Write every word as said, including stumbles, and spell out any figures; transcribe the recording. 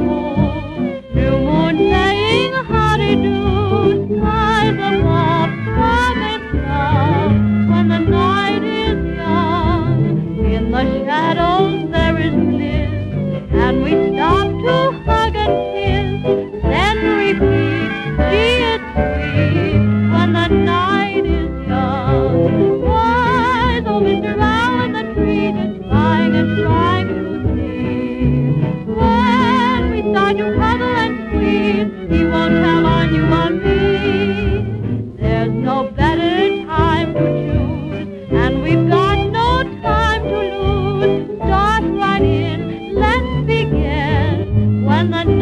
New moon saying howdy-do, skies above promise love when the night is young. In the shadows there is bliss, and we stop to hug and kiss, then repeat, gee, it's sweet when the night is young. Why, though Mister Owl in the tree is trying and trying to see, when we start to cuddle and squeeze, he won't tell on you or me. There's no better time to choose, and we've got no time to lose. Start right in, let's begin when the